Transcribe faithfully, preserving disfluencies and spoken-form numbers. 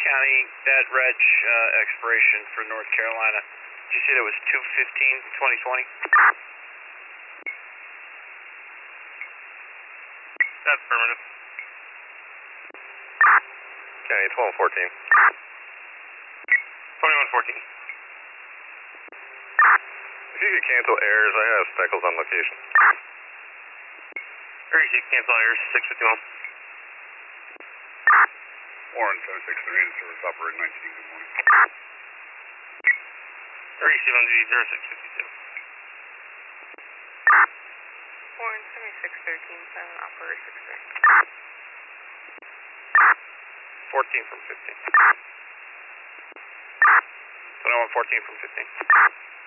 County, that reg uh, expiration for North Carolina, did you say that was two fifteen twenty twenty? That's affirmative. County twelve fourteen. twenty-one fourteen. If you could cancel errors, I have Speckles on location. thirty-six cancel errors, six fifty-one. Warren seven six three in service operator nineteen, good morning. thirty-six on duty, zero six fifty-two. Warren seventy-six thirteen, seven operator six three. fourteen from fifteen. twenty-one fourteen from fifteen.